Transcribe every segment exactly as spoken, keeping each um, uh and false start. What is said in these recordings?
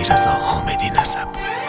علیرضا حامدی نسب.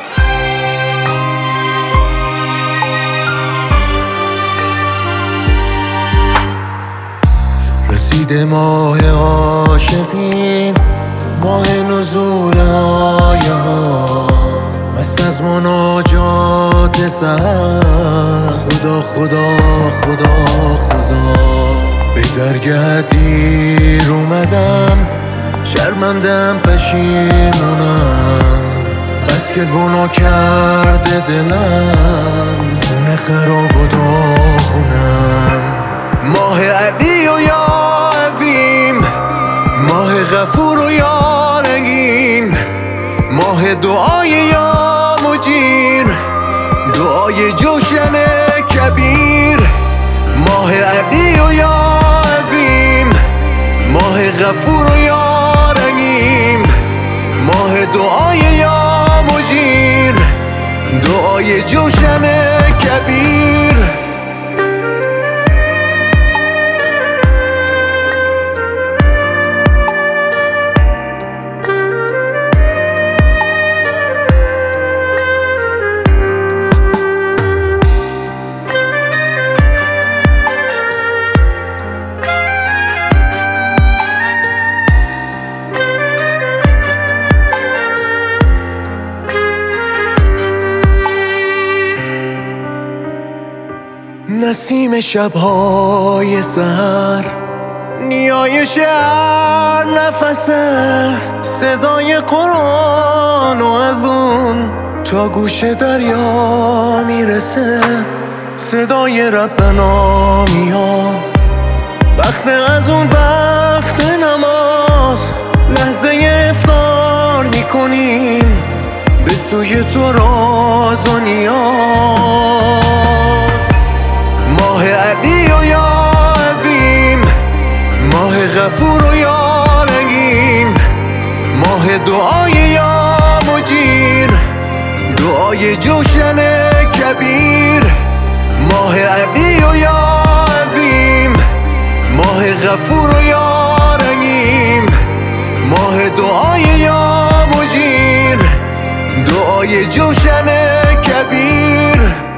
رسیده ماه عاشقین، ماه نزول آیه ها، مست از مناجات سحر. خدا خدا خدا خدا به درگه دیر اومدم، شرمندم پشیمونم، بس که گناه کرده دلم، خونه خراب و داغونم. ماه علی و یا عظیم، ماه غفور و یا رحیم، ماه دعای یا مجیر، دعای جوشن کبیر. ماه علی و یا عظیم، ماه غفور و یا رحیم، ماه دعای یا مجیر، دعای جوشن کبیر. نسیم شبهای سحر، نیایش هر نفسه، صدای قرآن و از اون تا گوش دریا میرسه. صدای ربنا میاد وقت از اون وقت نماز، لحظه افطار میکنیم به سوی تو راز و نیاز. ماه علی و یا عظیم، ماه غفور و یا رحیم، ماه دعای یا مجیر، دعای جوشن کبیر. ماه علی و یا عظیم، ماه غفور و یا رحیم، ماه دعای یا مجیر، دعای جوشن کبیر.